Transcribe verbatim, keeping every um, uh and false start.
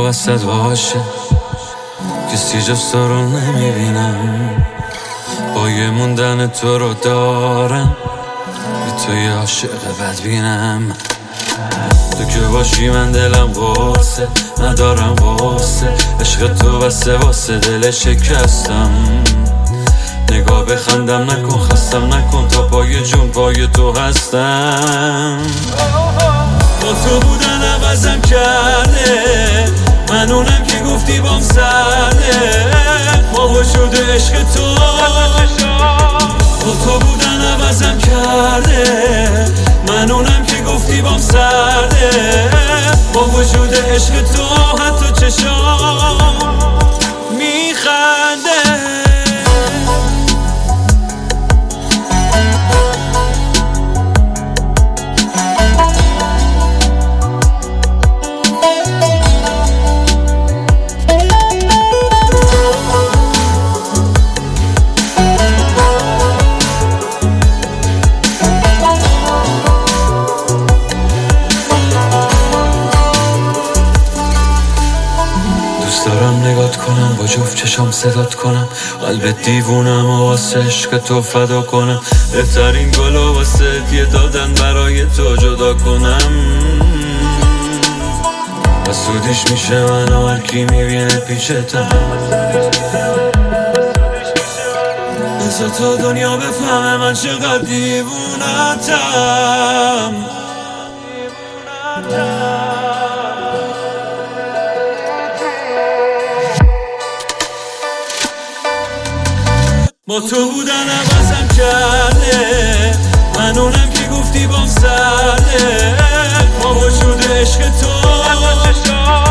و وسط باشه، کسی جز تو رو نمیبینم. با یه موندن تو رو دارم، بی تو یه عاشق بدبینم. تو که باشی من دلم قرصه، ندارم قصه. عشق تو بسه واسه دل شکستم. نگاه بخندم نکن، خستم نکن، تا پای جون پای تو هستم. با تو بودن عوضم کرده، من اونم که گفتی بام سرده. با وجود عشق تو، با تو بودن عوضم کرده، من اونم که گفتی بام سرده. با وجود عشق تو حتی چشام میخنده. دارم نگات کنم، با جفت چشام صدات کنم، قلب دیوونم و واسه عشق تو فدا کنم. بهترین گلو واسه دیه دادن برای تو جدا کنم. حسودیش میشه من و هر کی میبینه پیشتم. بذار تا دنیا بفهمه من چقدر دیوونتم. با تو بودن عوضم کرده، من اونم که گفتی بام سرده. با وجود عشق تو